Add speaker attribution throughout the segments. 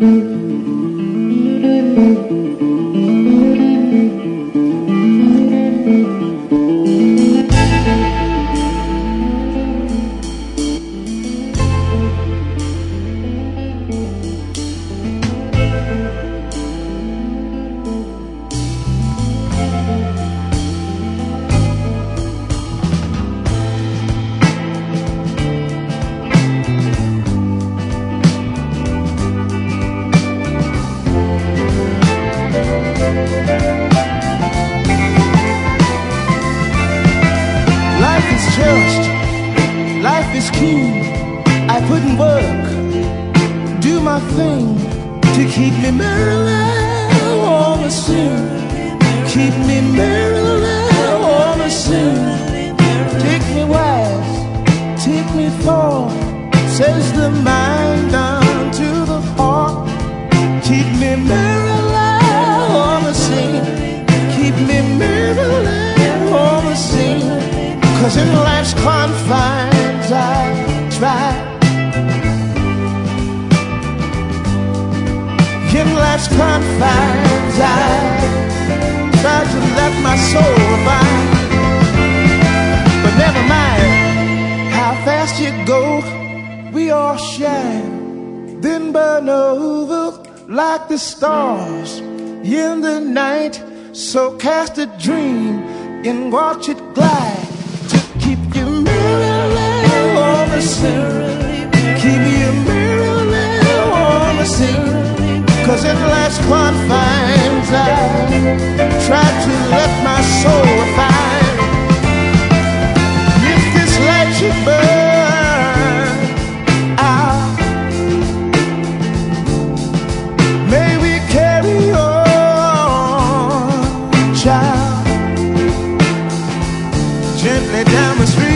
Speaker 1: Life is keen. I put in work, do my thing to keep me marijuana soon. Keep me marijuana soon. Take me west, take me far, says the mind down to the heart. Keep me marijuana soon. Keep me marijuana soon. 'Cause in life's confines I try. In life's confines I try to let my soul abide. But never mind how fast you go, we all shine, then burn over like the stars in the night. So cast a dream and watch it glide. Keep your marijuana soon. Keep your marijuana soon. 'Cause in life's confines I try to let my soul find. If this light should burn out, may we carry on, child, gently down the street.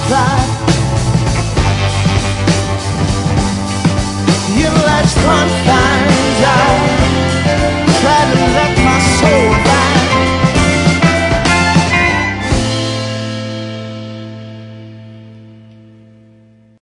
Speaker 1: Confines.